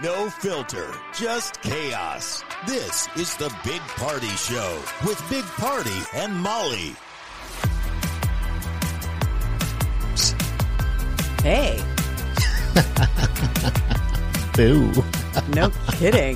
No filter, just chaos. This is the Big Party Show with Big Party and Molly. Hey. Boo. No kidding.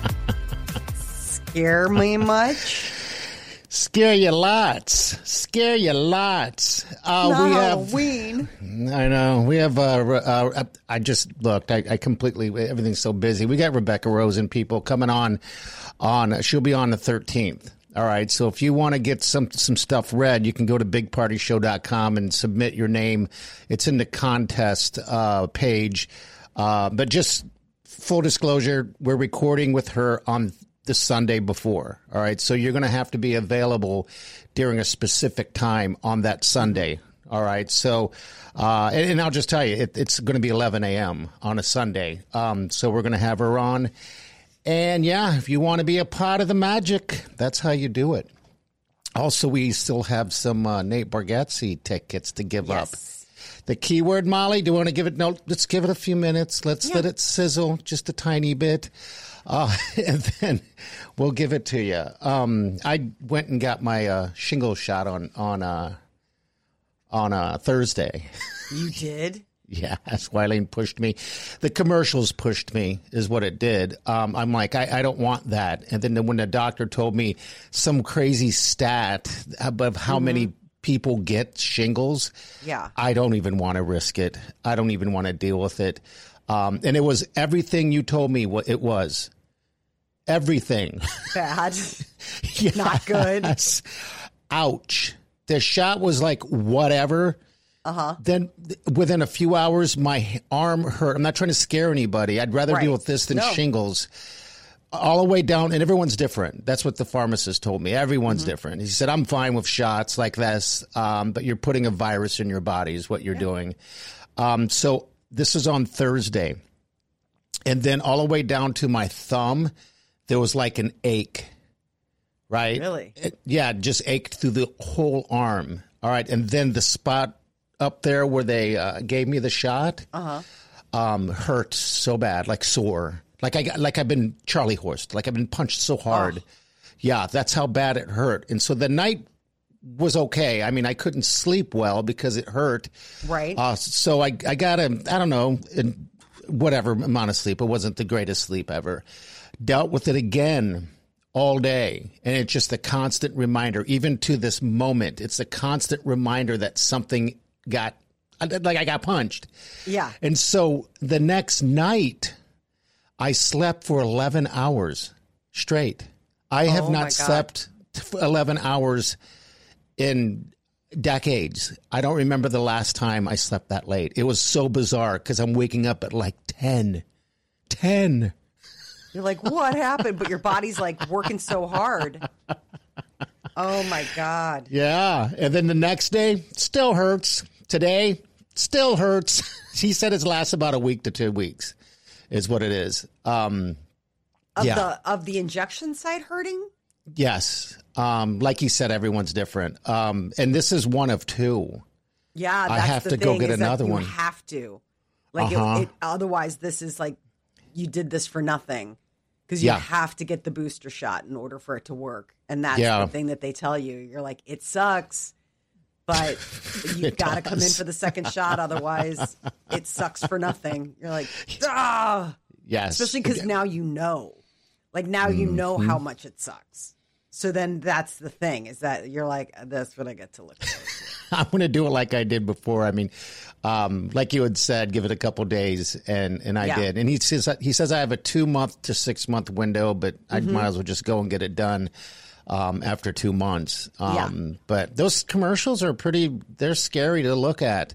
Scare me much? Scare you lots. Scare you lots. We Halloween. I know. We have, I just looked. I completely, everything's so busy. We got Rebecca Rosen people coming on, she'll be on the 13th. All right. So if you want to get some stuff read, you can go to bigpartyshow.com and submit your name. It's in the contest page. But just full disclosure, we're recording with her on the Sunday before. All right. So you're going to have to be available during a specific time on that Sunday. All right. So, and I'll just tell you, it's going to be 11 a.m. on a Sunday. So we're going to have her on. And yeah, if you want to be a part of the magic, that's how you do it. Also, we still have some Nate Bargatze tickets to give up. The keyword, Molly, do you want to give it? No, let's give it a few minutes. Let's let it sizzle just a tiny bit. And then we'll give it to you. I went and got my shingle shot on Thursday. You did? Yeah, that's why Eileen pushed me. The commercials pushed me is what it did. I'm like, I don't want that. And then when the doctor told me some crazy stat of how many people get shingles, I don't even want to risk it. I don't even want to deal with it. And it was everything you told me what it was. Everything. Bad. Yes. Not good. Ouch. The shot was like whatever. Then within a few hours, my arm hurt. I'm not trying to scare anybody. I'd rather deal with this than shingles. All the way down, and everyone's different. That's what the pharmacist told me. Everyone's different. He said, I'm fine with shots like this, but you're putting a virus in your body is what you're doing. So this is on Thursday. And then all the way down to my thumb, there was like an ache, right? Really? It just ached through the whole arm. All right. And then the spot up there where they gave me the shot hurt so bad, like sore. I've been Charlie horsed, like I've been punched so hard. Yeah, that's how bad it hurt. And so the night was okay. I mean, I couldn't sleep well because it hurt. Right. So I got I don't know, whatever amount of sleep. It wasn't the greatest sleep ever. Dealt with it again all day. And it's just a constant reminder, even to this moment, it's a constant reminder that something I got punched. Yeah. And so the next night, I slept for 11 hours straight. I have not slept 11 hours in decades. I don't remember the last time I slept that late. It was so bizarre because I'm waking up at like 10. You're like, what happened? But your body's like working so hard. Oh, my God. Yeah. And then the next day, still hurts. Today, still hurts. He said it lasts about a week to 2 weeks is what it is. Of the injection site hurting? Yes. Like he said, everyone's different. And this is one of two. Yeah, that's I have the to thing, go get another one. You have to. Like, otherwise, this is like you did this for nothing because you have to get the booster shot in order for it to work. And that's the thing that they tell you. You're like, it sucks, but you've got to come in for the second shot. Otherwise, it sucks for nothing. You're like, ah. Yes. Especially because now you know. Like, now you know how much it sucks. So then that's the thing, is that you're like, that's what I get to look forward to. I'm going to do it like I did before. I mean, like you had said, give it a couple days, and I did. And he says I have a 2 month to 6 month window, but I might as well just go and get it done after 2 months. But those commercials are they're scary to look at.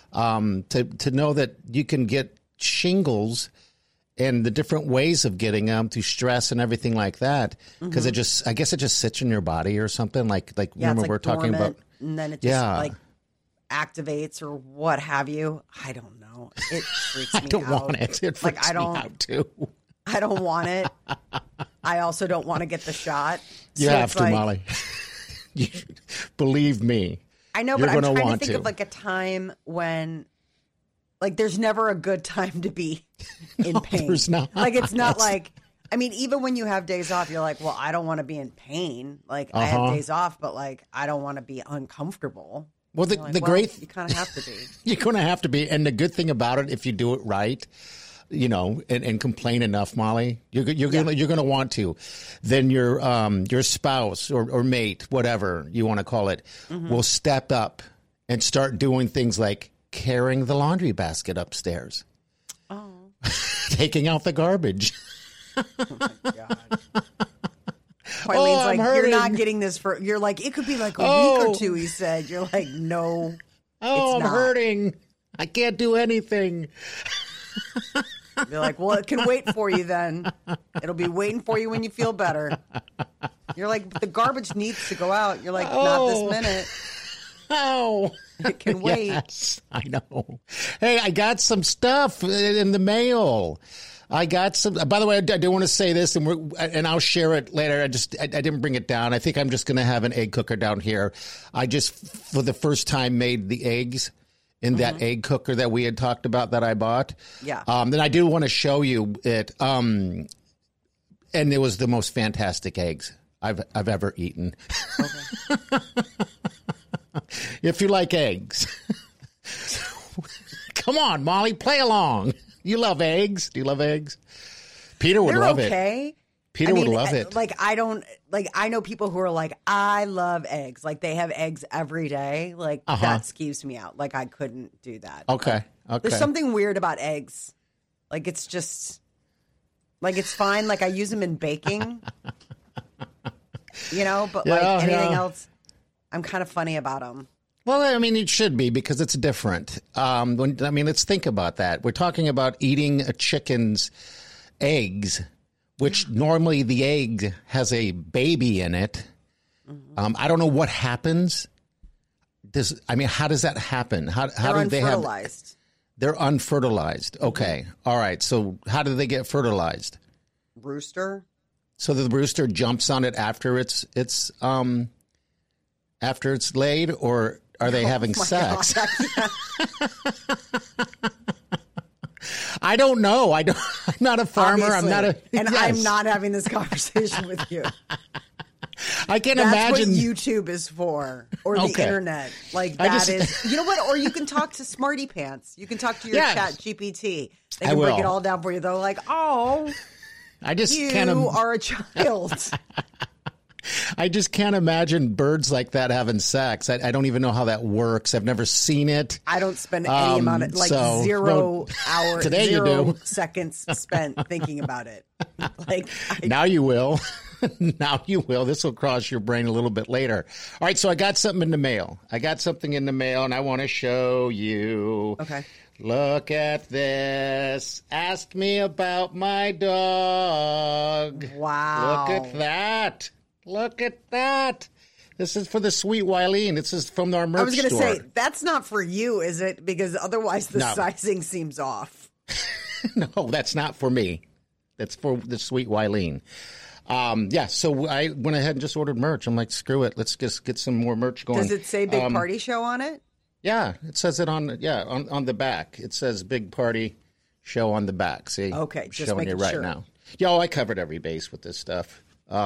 To know that you can get shingles and the different ways of getting them through stress and everything like that, because I guess it just sits in your body or something. Like remember we're talking about, and then it just like activates or what have you. I don't know. It freaks me out. I don't want it. It freaks me out too. I don't want it. I also don't want to get the shot. You have to, Molly. Believe me. I know, but I'm trying to think of like a time when Like, there's never a good time to be in pain. There's not. Like, it's not like, I mean, even when you have days off, you're like, well, I don't want to be in pain. Like, I have days off, but like, I don't want to be uncomfortable. Well, you kind of have to be. You're going to have to be. And the good thing about it, if you do it right, you know, and complain enough, Molly, you're going to want to. Then your spouse or mate, whatever you want to call it, will step up and start doing things like carrying the laundry basket upstairs. Oh. Taking out the garbage. Oh, my God. Eileen's like, you're not getting this for, you're like, it could be like a week or two, he said. You're like, no, I'm hurting. I can't do anything. You're like, well, it can wait for you then. It'll be waiting for you when you feel better. You're like, the garbage needs to go out. You're like, not this minute. Oh, it can wait. Yes, I know. Hey, I got some stuff in the mail. I got some. By the way, I do want to say this, and I'll share it later. I didn't bring it down. I think I'm just going to have an egg cooker down here. I just, for the first time, made the eggs in that egg cooker that we had talked about that I bought. Yeah. Then I do want to show you it. And it was the most fantastic eggs I've ever eaten. Okay. If you like eggs, come on, Molly, play along. You love eggs. Do you love eggs? Peter would love it. Peter would love it. Like, I don't, like, I know people who are like, I love eggs. Like, they have eggs every day. Like, that skeeves me out. Like, I couldn't do that. Okay. There's something weird about eggs. Like, it's just, like, it's fine. Like, I use them in baking, you know, but like anything else, I'm kind of funny about them. Well, I mean, it should be because it's different. Let's think about that. We're talking about eating a chicken's eggs, which normally the egg has a baby in it. I don't know what happens. How does that happen? How do they have? They're unfertilized. Okay. All right. So how do they get fertilized? Rooster. So the rooster jumps on it after it's laid, or are they having sex? I don't know. I'm not a farmer. Obviously. I'm not having this conversation with you. I can't imagine. That's what YouTube is for, or the internet. Like, that is, you know what? Or you can talk to Smarty Pants. You can talk to your Chat GPT. They can break it all down for you. They're like, oh, you are a child. I just can't imagine birds like that having sex. I don't even know how that works. I've never seen it. I don't spend any amount of, like, 0 hours, today 0 seconds spent thinking about it. Like, now you will. Now you will. This will cross your brain a little bit later. All right, so I got something in the mail. And I want to show you. Okay. Look at this. Ask me about my dog. Wow. Look at that. Look at that. This is for the sweet Wileen. This is from our merch store. I was going to say, that's not for you, is it? Because otherwise the sizing seems off. No, that's not for me. That's for the sweet Wileen. So I went ahead and just ordered merch. I'm like, screw it. Let's just get some more merch going. Does it say Big Party Show on it? Yeah, it says it on the back. It says Big Party Show on the back. See? Okay, just showing you right now. I covered every base with this stuff.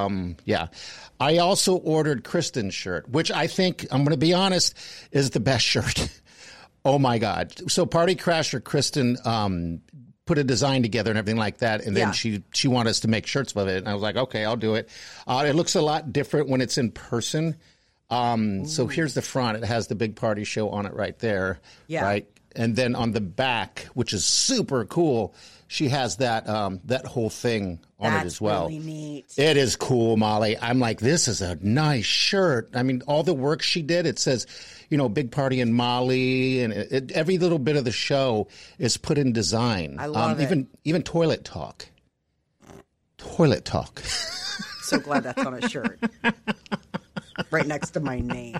I also ordered Kristen's shirt, which I think, I'm going to be honest, is the best shirt. Oh my God. So Party Crasher Kristen, put a design together and everything like that. And then she wanted us to make shirts with it. And I was like, okay, I'll do it. It looks a lot different when it's in person. So here's the front. It has the Big Party Show on it right there. Yeah. Right. And then on the back, which is super cool, she has that whole thing on it as well. That's really neat. It is cool, Molly. I'm like, this is a nice shirt. I mean, all the work she did, it says, Big Party and Molly, and every little bit of the show is put in design. I love it. Even Toilet Talk. Toilet Talk. So glad that's on a shirt. Right next to my name.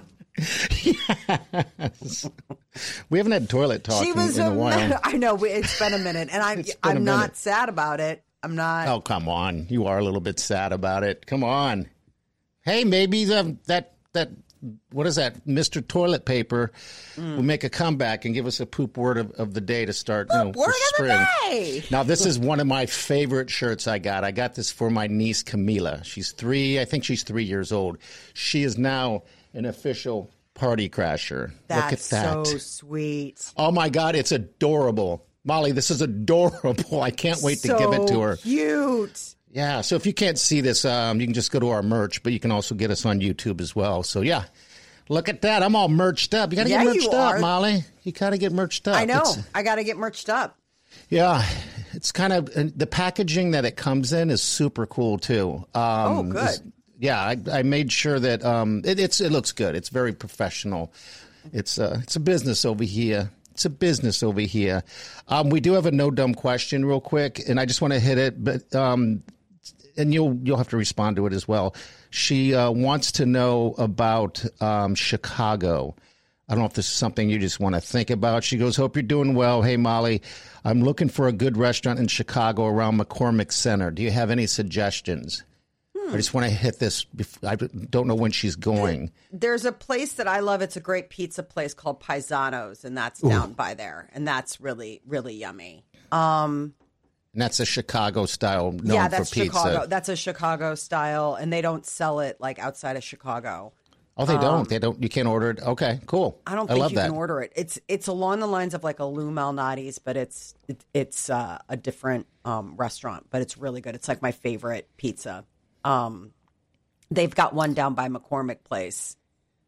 Yes. We haven't had Toilet Talk in a while. I know, it's been a minute, and I'm not sad about it. I'm not. Oh, come on. You are a little bit sad about it. Come on. Hey, maybe that what is that? Mr. Toilet Paper will make a comeback and give us a poop word of the day to start, for spring. Of the day. Now, this is one of my favorite shirts I got. I got this for my niece, Camila. She's 3. I think she's 3 years old. She is now an official party crasher. That's Look at that. so sweet. Oh, my God. It's adorable. Molly, this is adorable. I can't wait to give it to her. Cute. Yeah, so if you can't see this, you can just go to our merch, but you can also get us on YouTube as well. So, yeah, look at that. I'm all merched up. You got to get merched up, Molly. You got to get merched up. I know. I got to get merched up. Yeah, it's kind of the packaging that it comes in is super cool, too. Good. Yeah, I made sure that it looks good. It's very professional. It's a business over here. It's a business over here. We do have a no dumb question real quick, and I just want to hit it, but and you'll have to respond to it as well. She wants to know about Chicago. I don't know if this is something you just want to think about. She goes, hope you're doing well. Hey, Molly, I'm looking for a good restaurant in Chicago around McCormick Center. Do you have any suggestions? I just want to hit this. I don't know when she's going. There's a place that I love. It's a great pizza place called Paisanos, and that's down by there. And that's really, really yummy. And that's a Chicago style known that's for pizza. Chicago. That's a Chicago style, and they don't sell it like outside of Chicago. Oh, they don't? They don't? You can't order it? Okay, cool. I don't think you can order it. It's along the lines of like a Lou Malnati's, but it's a different restaurant, but it's really good. It's like my favorite pizza. They've got one down by McCormick Place.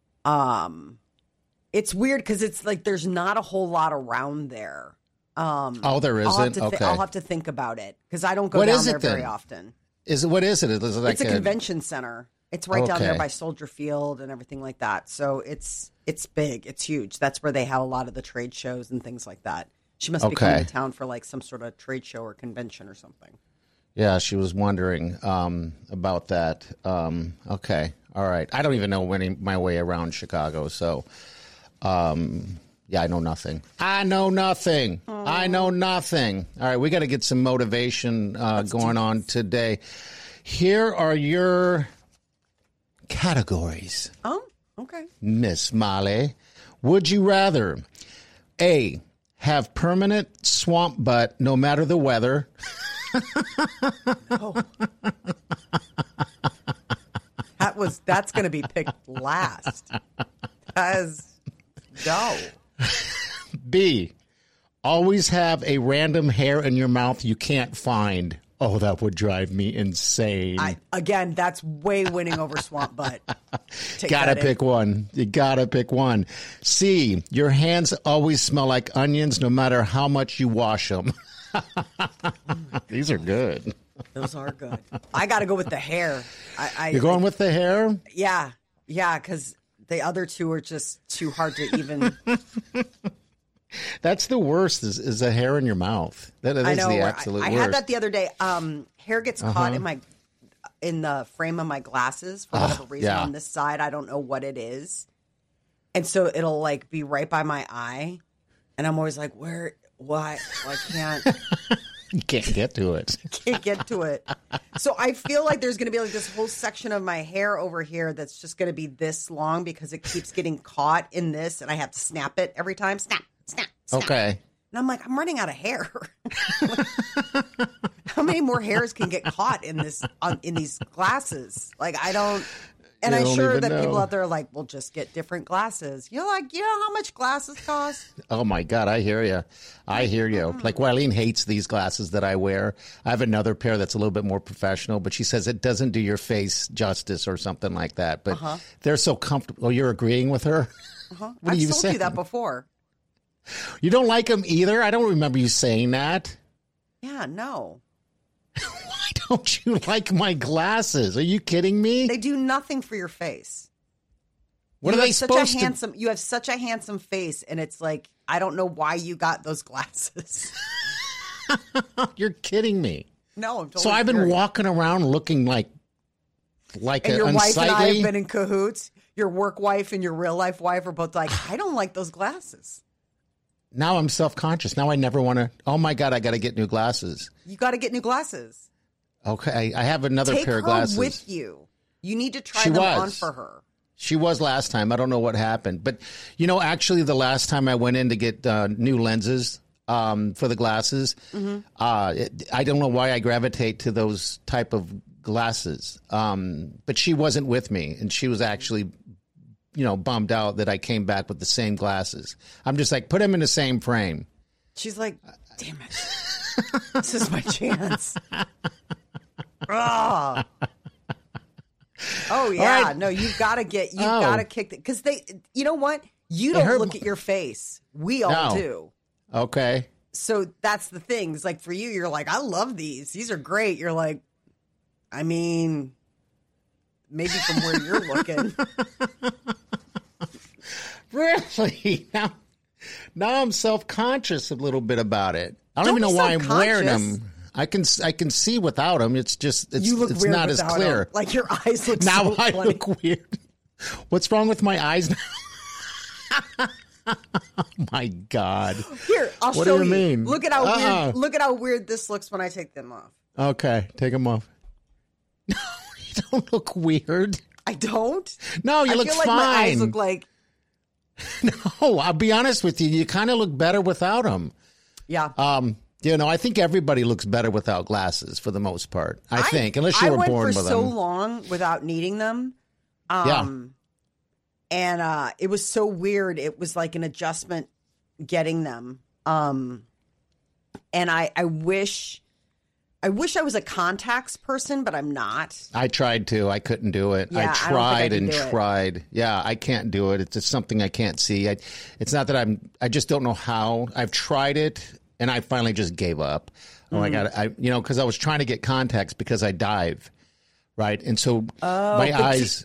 It's weird because it's like there's not a whole lot around there. There isn't? Okay. I'll have to think about it because I don't go down there very often. What is it? Is it like it's a convention center. It's right down there by Soldier Field and everything like that. So it's big. It's huge. That's where they have a lot of the trade shows and things like that. She must be coming to town for like some sort of trade show or convention or something. Yeah, she was wondering about that. Okay. All right. I don't even know my way around Chicago. So, yeah, I know nothing. I know nothing. All right. We got to get some motivation going on today. Here are your categories. Oh, okay. Miss Molly. Would you rather A, have permanent swamp butt no matter the weather? That's going to be picked last. No. B, always have a random hair in your mouth you can't find. Oh, that would drive me insane. Again, that's way winning over swamp butt. Gotta pick one. You gotta pick one. C, your hands always smell like onions no matter how much you wash them. These are good. Those are good. I got to go with the hair. You're going with the hair? Yeah, because the other two are just too hard to even. That's the worst. Is the hair in your mouth? That is the absolute worst. I had that the other day. Hair gets caught in the frame of my glasses for whatever reason on this side. I don't know what it is, and so it'll like be right by my eye, and I'm always like, where. Why? I can't. You can't get to it. Can't get to it. So I feel like there's going to be like this whole section of my hair over here that's just going to be this long because it keeps getting caught in this, and I have to snap it every time. Snap, snap, snap. Okay. And I'm like, I'm running out of hair. How many more hairs can get caught in these glasses? Like I don't. And I'm sure that people out there are like, well, just get different glasses. You're like, you know how much glasses cost? Oh, my God. I hear you. Like, Wileen hates these glasses that I wear. I have another pair that's a little bit more professional, but she says it doesn't do your face justice or something like that. But they're so comfortable. Oh, you're agreeing with her? What I've told you that before. You don't like them either? I don't remember you saying that. Yeah, no. Why don't you like my glasses? Are you kidding me? They do nothing for your face. What are they supposed to? You have such a handsome face, and it's like, I don't know why you got those glasses. You're kidding me. No, I'm totally So I've been walking around looking like and your wife and I have been in cahoots. Your work wife and your real life wife are both like, I don't like those glasses. Now I'm self-conscious. Now I never want to. Oh, my God, I got to get new glasses. You got to get new glasses. Okay. I have another pair of glasses. Take her with you. You need to try them on for her. She was last time. I don't know what happened. But, actually the last time I went in to get new lenses for the glasses, I don't know why I gravitate to those type of glasses. But she wasn't with me, and she was actually, bummed out that I came back with the same glasses. I'm just like, put them in the same frame. She's like, damn it. This is my chance. Oh. Oh yeah, right. No, you've got to kick it because you know what? You don't look at your face. We all do. Okay. So that's the thing. It's like for you, you're like, I love these. These are great. You're like, I mean, maybe from where you're looking. Really? Now I'm self-conscious a little bit about it. I don't even know why I'm wearing them. I can see without them. It's just it's not as clear. Them. Like your eyes look now. So I funny. look weird. What's wrong with my eyes now? Oh my God! Here, I'll show you. What do you mean? Look at how weird. Look at how weird this looks when I take them off. Okay, take them off. No, you don't look weird. I don't. No, you look fine. My eyes look like. No, I'll be honest with you. You kind of look better without them. Yeah. I think everybody looks better without glasses for the most part. I think, unless you were born with them. I went for so long without needing them. And it was so weird. It was like an adjustment getting them. And I wish I was a contacts person, but I'm not. I tried to. I couldn't do it. Yeah, I tried and tried. Yeah, I can't do it. It's just something I can't see. It's not that I just don't know how. I've tried it, and I finally just gave up. Oh my God. Because I was trying to get contacts because I dive. Right. And so my eyes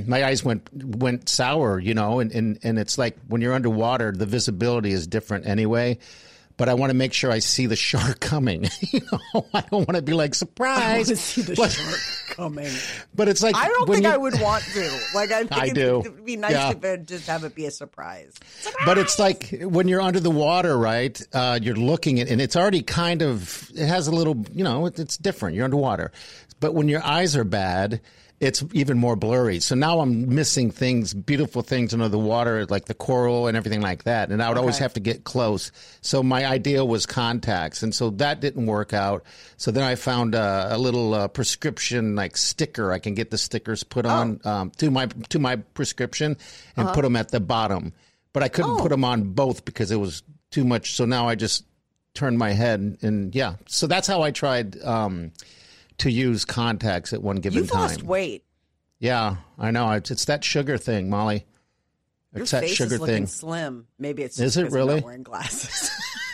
went sour, and it's like when you're underwater, the visibility is different anyway. But I want to make sure I see the shark coming. I don't want to be like, surprise. I want to see the shark coming. But it's like, I don't think I would want to. Like, I think it would be nice to just have it be a surprise. But it's like when you're under the water, right? You're looking at, and it's already kind of, it has a little, it's different. You're underwater. But when your eyes are bad, it's even more blurry. So now I'm missing things, beautiful things under the water, like the coral and everything like that. And I would always have to get close. So my idea was contacts. And so that didn't work out. So then I found a little prescription like sticker. I can get the stickers put on to my prescription and put them at the bottom. But I couldn't put them on both because it was too much. So now I just turned my head and So that's how I tried to use contacts at one given time. You've lost weight. Yeah, I know. It's that sugar thing, Molly. It's that sugar is looking slim. Maybe it's just because I'm not wearing glasses.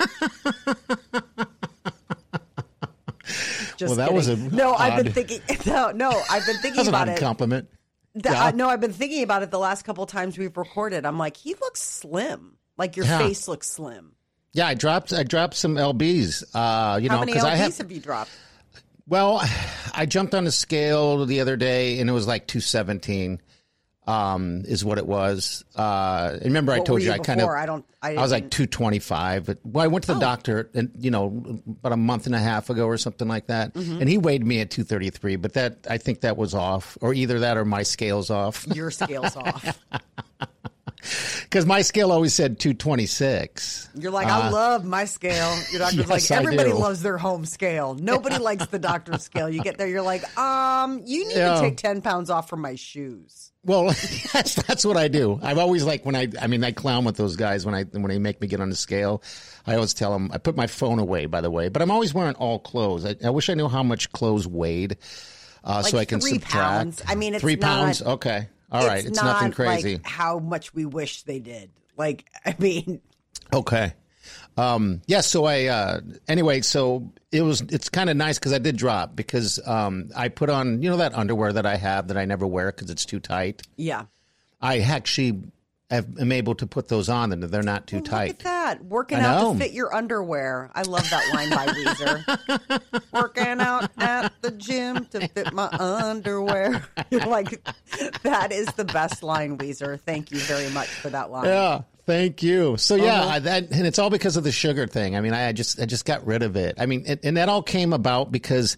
Well, that was I've been thinking. I've been thinking about it. Compliment. I've been thinking about it the last couple of times we've recorded. I'm like, he looks slim. Like your face looks slim. Yeah, I dropped some lbs. How many lbs have you dropped? Well, I jumped on the scale the other day, and it was like 217 is what it was. Remember, I told you I was like 225. Well, I went to the doctor, and about a month and a half ago or something like that, and he weighed me at 233. But I think that was off, or either that or my scale's off. Your scale's off. Because my scale always said 226. You're like, I love my scale. Your doctor's like, everybody loves their home scale. Nobody likes the doctor's scale. You get there, you're like, you need to take 10 pounds off from my shoes. Well, that's what I do. I've always like when I clown with those guys when they make me get on the scale. I always tell them, I put my phone away, by the way, but I'm always wearing all clothes. I wish I knew how much clothes weighed so I can 3 subtract. Pounds. I mean, it's 3 pounds? Okay. All right, it's nothing crazy. Like how much we wish they did. Like, I mean. Okay. So anyway, so it's kind of nice because I did drop because I put on, that underwear that I have that I never wear because it's too tight. Yeah. I actually am able to put those on and they're not too tight. Look at that. Working out to fit your underwear. I love that line by Weezer. Working out at the gym to fit my underwear. You're like, that is the best line, Weezer. Thank you very much for that line. Yeah. Thank you. So and it's all because of the sugar thing. I mean, I just got rid of it. I mean, and that all came about because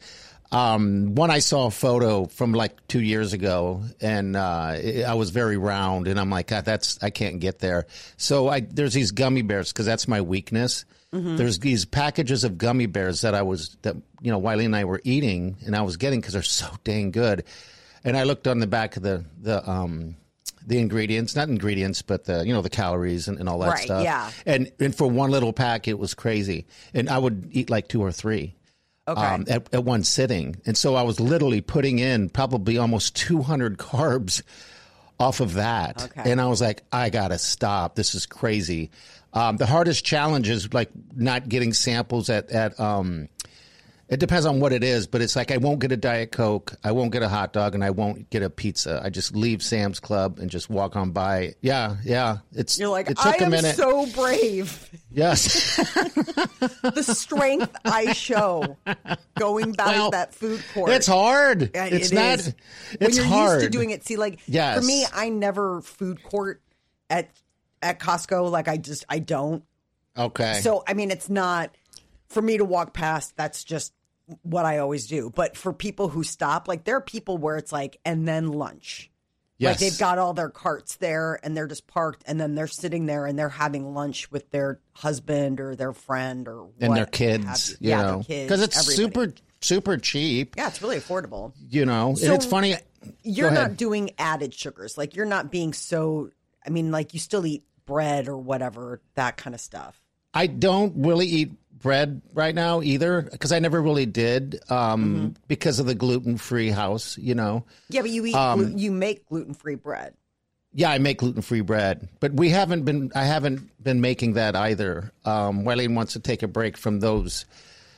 One, I saw a photo from like 2 years ago, and I was very round, and I'm like, God, I can't get there. So there's these gummy bears because that's my weakness. Mm-hmm. There's these packages of gummy bears that Wiley and I were eating, and I was getting because they're so dang good. And I looked on the back of the ingredients, not ingredients, but the calories and all that stuff. Yeah. And for one little pack, it was crazy. And I would eat like 2 or 3. Okay. At one sitting. And so I was literally putting in probably almost 200 carbs off of that. Okay. And I was like, I got to stop. This is crazy. The hardest challenge is like not getting samples at it depends on what it is, but it's like I won't get a Diet Coke, I won't get a hot dog, and I won't get a pizza. I just leave Sam's Club and just walk on by. Yeah. You're like, it took I a minute. am so brave. Yes. The strength I show going back to that food court. It's hard. It's not. Is. It's when you're hard. used to doing it. See, like yes. For me, I never food court at Costco. Like I don't. Okay. So I mean, it's not for me to walk past. That's just what I always do. But for people who stop, like there are people where it's like, and then lunch. Yes. Like they've got all their carts there and they're just parked and then they're sitting there and they're having lunch with their husband or their friend or and their kids, their kids. Because it's everybody. super cheap. Yeah, it's really affordable. And it's funny. You're not doing added sugars. Like you're not being so, I mean, like you still eat bread or whatever, that kind of stuff. I don't really eat bread right now either because I never really did because of the gluten-free house, Yeah, but you eat you make gluten-free bread. Yeah, I make gluten-free bread, but I haven't been making that either. Wileen wants to take a break from those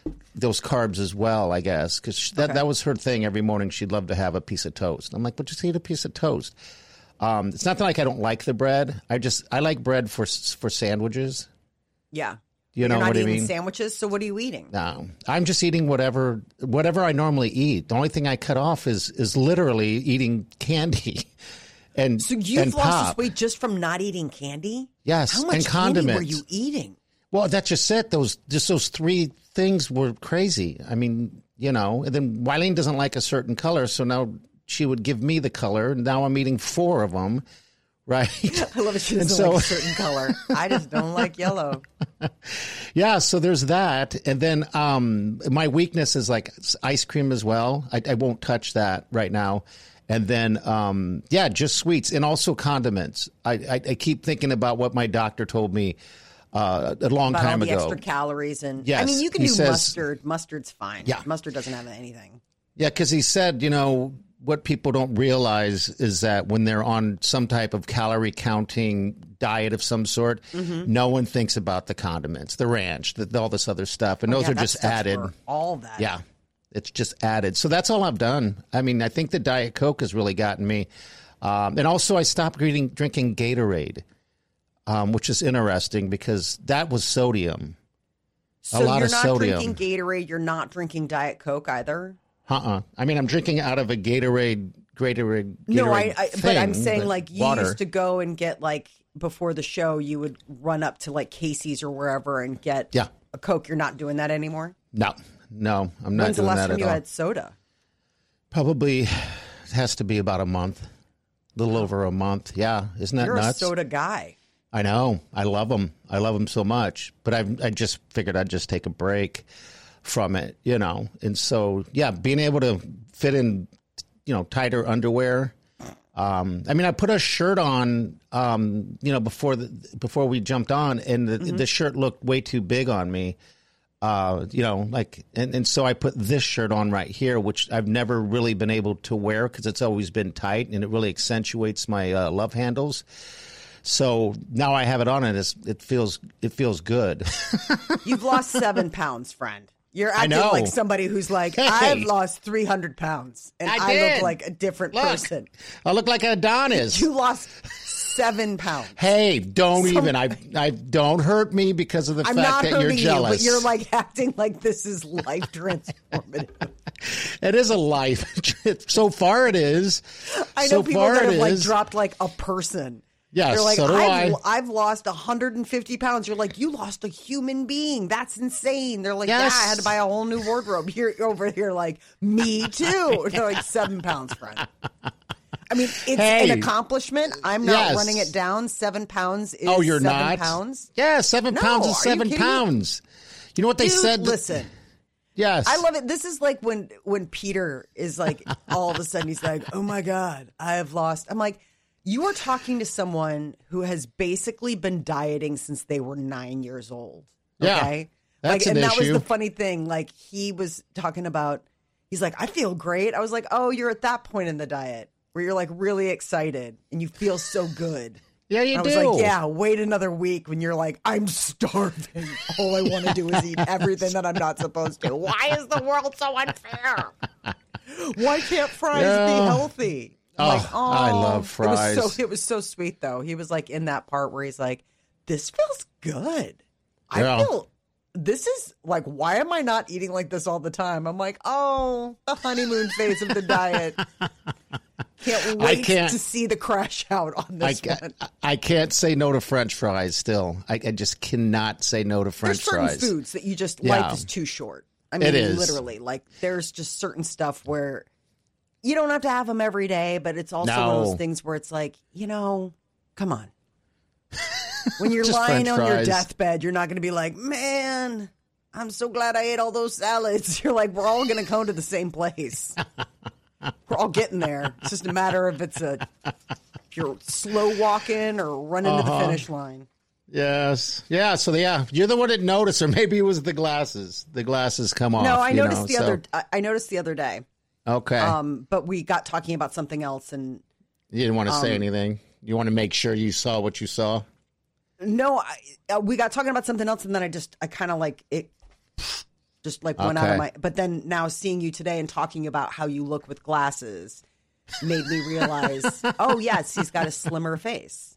carbs as well, I guess, because that was her thing. Every morning she'd love to have a piece of toast. I'm like, but just eat a piece of toast. It's not that like I don't like the bread. I like bread for sandwiches. Yeah. You know You're not what I eating mean? Sandwiches, so what are you eating? No, I'm just eating whatever I normally eat. The only thing I cut off is literally eating candy. And so you've lost pop. this weight just from not eating candy? Yes, How much and candy condiments. were you eating? Well, that's just it. Those 3 things were crazy. I mean, and then Wileen doesn't like a certain color, so now she would give me the color. Now I'm eating 4 of them. Right. I love it. She doesn't like a certain color. I just don't like yellow. Yeah. So there's that. And then my weakness is like ice cream as well. I won't touch that right now. And then, just sweets and also condiments. I keep thinking about what my doctor told me a long about time all the ago. Extra calories. Yes, I mean, you can do says, mustard. Mustard's fine. Yeah. Mustard doesn't have anything. Yeah. Because he said, what people don't realize is that when they're on some type of calorie counting diet of some sort, no one thinks about the condiments, the ranch, all this other stuff. And those are just added. All that. Yeah. It's just added. So that's all I've done. I mean, I think the Diet Coke has really gotten me. And also I stopped drinking Gatorade, which is interesting because that was sodium. So a lot of sodium. You're not drinking Gatorade. You're not drinking Diet Coke either? I mean, I'm drinking out of a Gatorade no, thing, but I'm saying like you water. used to go and get like before the show, you would run up to like Casey's or wherever and get a Coke. You're not doing that anymore? No, I'm not doing that at all. When's the last time you had soda? Probably has to be about a month, a little over a month. Yeah, isn't that nuts? You're a soda guy. I know. I love them. I love them so much. But I just figured I'd just take a break from it, And so, being able to fit in, tighter underwear. I mean, I put a shirt on, before we jumped on, and the shirt looked way too big on me. And so I put this shirt on right here, which I've never really been able to wear because it's always been tight and it really accentuates my love handles. So now I have it on and it feels good. You've lost 7 pounds, friend. You're acting like somebody who's like, hey, I've lost 300 pounds and I look like a different person. I look like Adonis. You lost 7 pounds. Hey, don't don't hurt me because of the fact that you're jealous. But you're like acting like this is life transformative. It is a life. So far it is. I know people that have like dropped like a person. Yes, they're like, so do I. I've lost 150 pounds. You're like, you lost a human being. That's insane. They're like, yes. yeah, I had to buy a whole new wardrobe. You're over here like, me too. They're like, 7 pounds, friend. I mean, it's an accomplishment. I'm not running it down. 7 pounds is you're 7 not? pounds. Yeah, 7 pounds is 7 pounds. You know what they said? Listen. Yes. I love it. This is like when Peter is like, all of a sudden he's like, oh my God, I have lost. I'm like, you are talking to someone who has basically been dieting since they were 9 years old. Okay. Yeah, that's like, an and that issue. was the funny thing. Like he was talking about, he's like, I feel great. I was like, oh, you're at that point in the diet where you're like really excited and you feel so good. Yeah, you do. I was like, yeah, wait another week when you're like, I'm starving. All I want to do is eat everything that I'm not supposed to. Why is the world so unfair? Why can't fries be healthy? I love fries. It was so sweet, though. He was like in that part where he's like, this feels good. I feel, this is like, why am I not eating like this all the time? I'm like, the honeymoon phase of the diet. Can't wait to see the crash out on this one. I can't say no to French fries still. I just cannot say no to French fries. There's certain foods that you just, life is too short. I mean, it is. Literally. Like, there's just certain stuff where you don't have to have them every day, but it's also one of those things where it's like, come on. When you're lying on your deathbed, you're not going to be like, man, I'm so glad I ate all those salads. You're like, we're all going to come to the same place. We're all getting there. It's just a matter of if you're slow walking or running to the finish line. Yes. Yeah. So you're the one that noticed, or maybe it was the glasses. The glasses come off. No, I noticed I noticed the other day. Okay. But we got talking about something else, and you didn't want to say anything. You want to make sure you saw what you saw. No, we got talking about something else, and then I kind of like it. Just like went out of my, but then now seeing you today and talking about how you look with glasses made me realize, oh yes, he's got a slimmer face.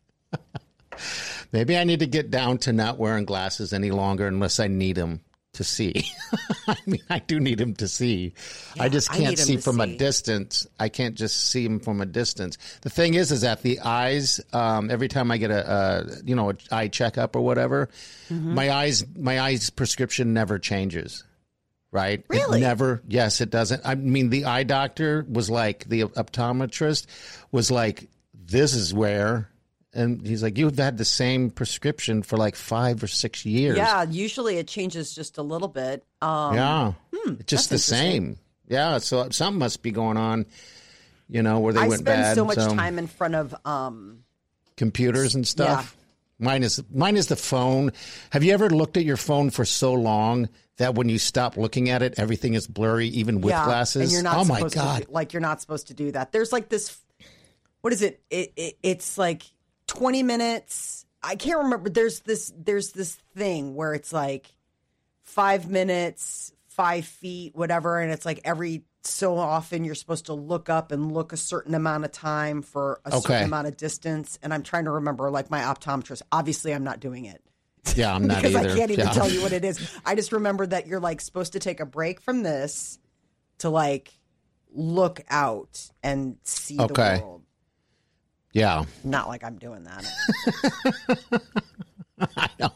Maybe I need to get down to not wearing glasses any longer unless I need them to see. I mean, I do need him to see. Yeah, I just can't see from a distance. I can't just see him from a distance. The thing is that the eyes, every time I get an eye checkup or whatever, my eyes prescription never changes. Right? Really? It never. Yes, it doesn't. I mean, the eye doctor was like, the optometrist was like, this is where, and he's like, you've had the same prescription for like 5 or 6 years. Yeah, usually it changes just a little bit. It's just the same. Yeah, so something must be going on, where they went bad. I spend so much time in front of computers and stuff. Yeah. Mine is the phone. Have you ever looked at your phone for so long that when you stop looking at it, everything is blurry, even with glasses? And you're not my God. You're not supposed to do that. There's like this, what is it? It's like 20 minutes. I can't remember. There's this thing where it's like 5 minutes, 5 feet, whatever. And it's like every so often you're supposed to look up and look a certain amount of time for a certain amount of distance. And I'm trying to remember, like my optometrist, obviously I'm not doing it. Yeah, I'm not because either. I can't even tell you what it is. I just remember that you're like supposed to take a break from this to like look out and see the world. Yeah. Not like I'm doing that. I know.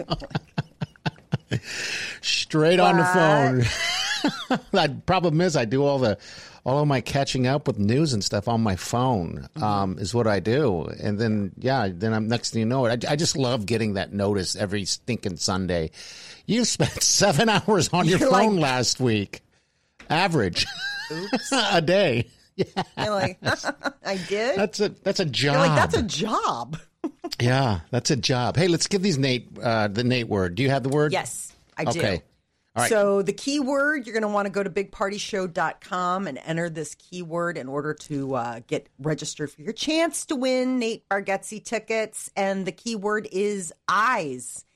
Straight on the phone. The problem is I do all of my catching up with news and stuff on my phone, is what I do. And then, I'm next thing you know it. I just love getting that notice every stinking Sunday. You spent 7 hours on your phone last week. Average. Oops. A day. Yeah. You're like, I did? That's a job. You're like, that's a job. Yeah, that's a job. Hey, let's give these the Nate word. Do you have the word? Yes, I do. Okay. All right. So the keyword, you're going to want to go to bigpartyshow.com and enter this keyword in order to get registered for your chance to win Nate Bargatze tickets. And the keyword is eyes,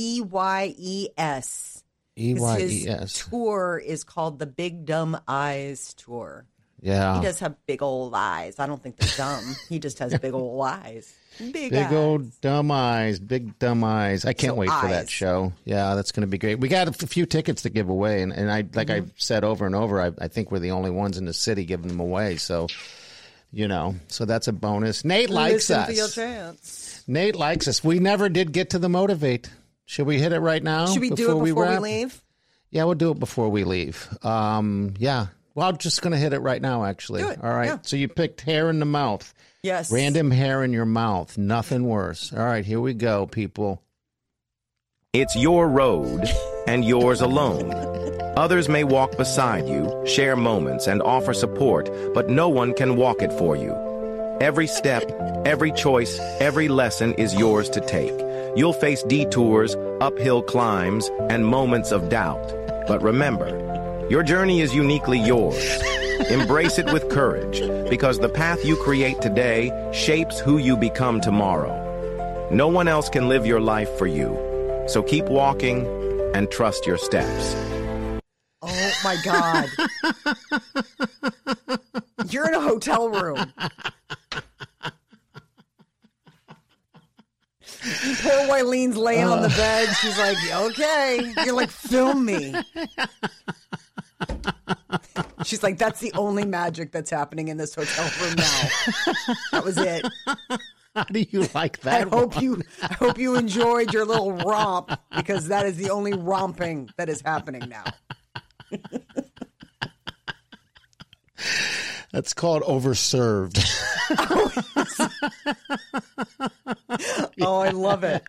EYES. EYES. His tour is called the Big Dumb Eyes Tour. Yeah. He does have big old eyes. I don't think they're dumb. He just has big old eyes. Big old dumb eyes. Big dumb eyes. I can't wait for that show. Yeah, that's going to be great. We got a few tickets to give away. And I I've said over and over, I think we're the only ones in the city giving them away. So, So that's a bonus. Nate likes us. Listen to your chance. Nate likes us. We never did get to the motivate. Should we hit it right now? Should we do it before we leave? Yeah, we'll do it before we leave. Yeah. Well, I'm just going to hit it right now, actually. Do it. All right. Yeah. So you picked hair in the mouth. Yes. Random hair in your mouth. Nothing worse. All right, here we go, people. It's your road and yours alone. Others may walk beside you, share moments, and offer support, but no one can walk it for you. Every step, every choice, every lesson is yours to take. You'll face detours, uphill climbs, and moments of doubt. But remember, your journey is uniquely yours. Embrace it with courage, because the path you create today shapes who you become tomorrow. No one else can live your life for you. So keep walking and trust your steps. Oh, my God. You're in a hotel room. Poor Wylene's laying on the bed. She's like, okay. You're like, film me. She's like, that's the only magic that's happening in this hotel room now. That was it. How do you like that? I hope you enjoyed your little romp, because that is the only romping that is happening now. That's called overserved. Oh, I love it.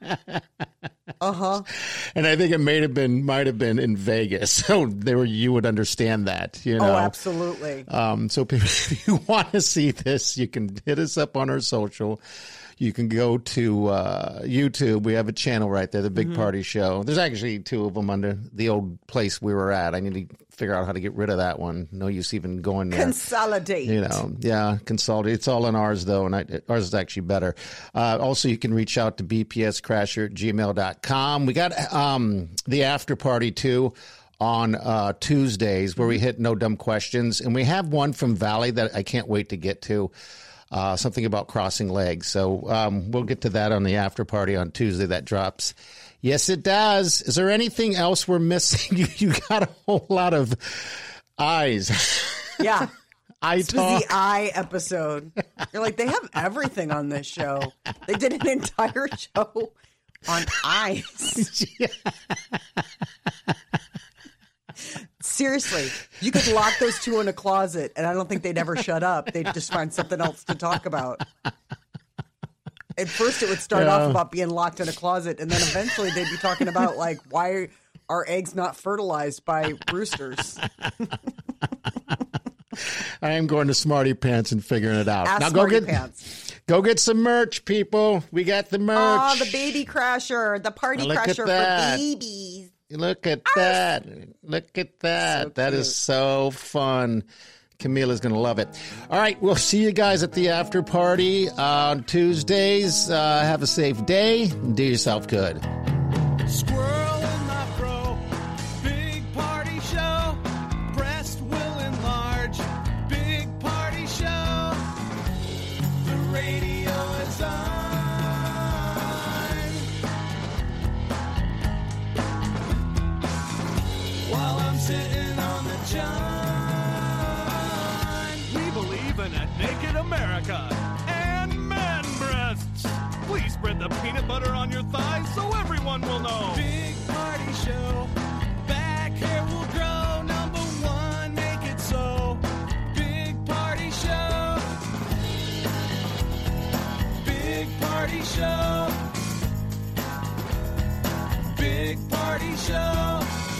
And I think it might have been in Vegas, so you would understand that. Oh, absolutely. So if you want to see this, you can hit us up on our social. You can go to YouTube. We have a channel right there, The Big Party Show. There's actually two of them under the old place we were at. I need to figure out how to get rid of that one. No use even going there. Consolidate. Consolidate. It's all in ours, though, and ours is actually better. Also, you can reach out to bpscrasher@gmail.com. We got the after party, too, on Tuesdays, where we hit No Dumb Questions. And we have one from Valley that I can't wait to get to. Something about crossing legs. So we'll get to that on the after party on Tuesday. That drops. Yes, it does. Is there anything else we're missing? You got a whole lot of eyes. Yeah. This was the eye episode. You're like, they have everything on this show. They did an entire show on eyes. Seriously, you could lock those two in a closet, and I don't think they'd ever shut up. They'd just find something else to talk about. At first, it would start off about being locked in a closet, and then eventually they'd be talking about, like, why are eggs not fertilized by roosters? I am going to Smarty Pants and figuring it out. Ask now Smarty Pants. Go get some merch, people. We got the merch. Oh, the baby crasher, the party crasher for babies. Look at that. Look at that. So that is so fun. Camila's going to love it. All right. We'll see you guys at the after party on Tuesdays. Have a safe day. Do yourself good. Squirrel in my fro. Big party show. Breast will enlarge. Big party show. The radio is on. While I'm sitting on the john. We believe in a naked America and man breasts. Please spread the peanut butter on your thighs so everyone will know. Big party show. Back hair will grow. Number one, make it so. Big party show. Big party show. Big party show.